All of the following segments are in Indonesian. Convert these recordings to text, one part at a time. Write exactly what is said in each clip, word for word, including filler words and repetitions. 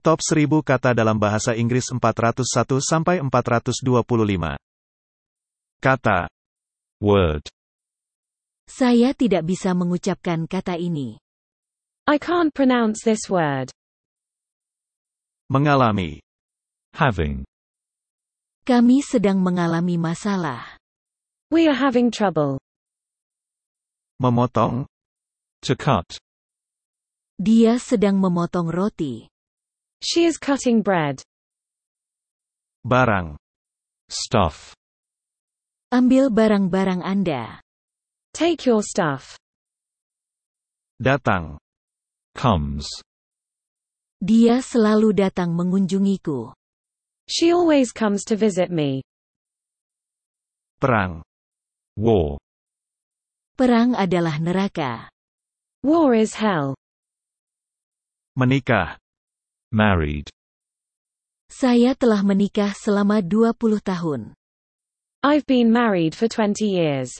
Top seribu kata dalam bahasa Inggris empat ratus satu sampai empat ratus dua puluh lima. Kata. Word. Saya tidak bisa mengucapkan kata ini. I can't pronounce this word. Mengalami. Having. Kami sedang mengalami masalah. We are having trouble. Memotong. To cut. Dia sedang memotong roti. She is cutting bread. Barang. Stuff. Ambil barang-barang Anda. Take your stuff. Datang. Comes. Dia selalu datang mengunjungiku. She always comes to visit me. Perang. War. Perang adalah neraka. War is hell. Menikah. Married. Saya telah menikah selama dua puluh tahun. I've been married for twenty years.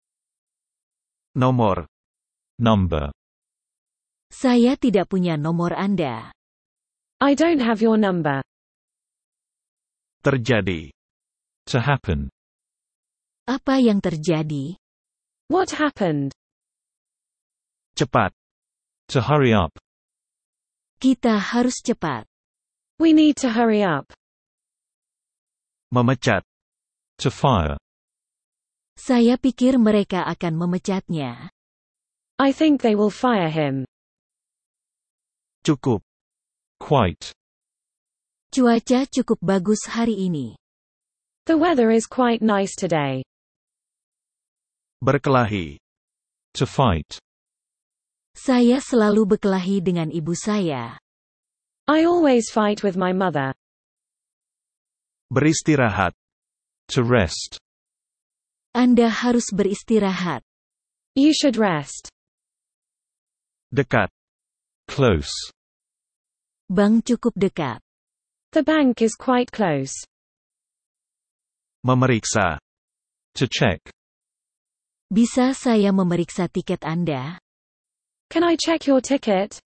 Nomor. Number. Saya tidak punya nomor Anda. I don't have your number. Terjadi. To happen. Apa yang terjadi? What happened? Cepat. To hurry up. Kita harus cepat. We need to hurry up. Memecat. To fire. Saya pikir mereka akan memecatnya. I think they will fire him. Cukup. Quite. Cuaca cukup bagus hari ini. The weather is quite nice today. Berkelahi. To fight. Saya selalu berkelahi dengan ibu saya. I always fight with my mother. Beristirahat. To rest. Anda harus beristirahat. You should rest. Dekat. Close. Bank cukup dekat. The bank is quite close. Memeriksa. To check. Bisa saya memeriksa tiket Anda? Can I check your ticket?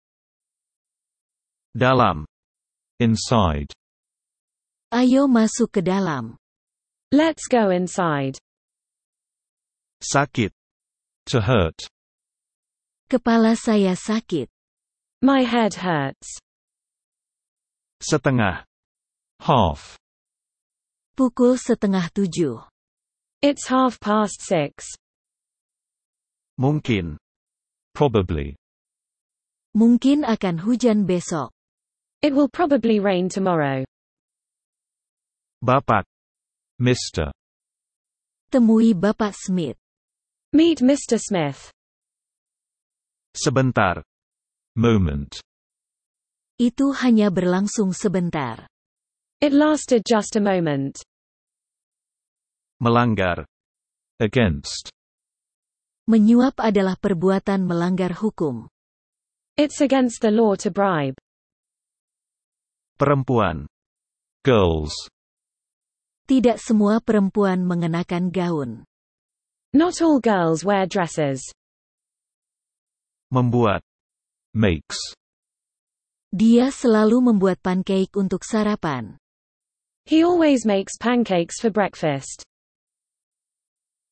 Dalam. Inside. Ayo masuk ke dalam. Let's go inside. Sakit. To hurt. Kepala saya sakit. My head hurts. Setengah. Half. Pukul setengah tujuh. It's half past six. Mungkin. Probably. Mungkin akan hujan besok. It will probably rain tomorrow. Bapak. Mister. Temui Bapak Smith. Meet Mister Smith. Sebentar. Moment. Itu hanya berlangsung sebentar. It lasted just a moment. Melanggar. Against. Menyuap adalah perbuatan melanggar hukum. It's against the law to bribe. Perempuan. Girls. Tidak semua perempuan mengenakan gaun. Not all girls wear dresses. Membuat. Makes. Dia selalu membuat pancake untuk sarapan. He always makes pancakes for breakfast.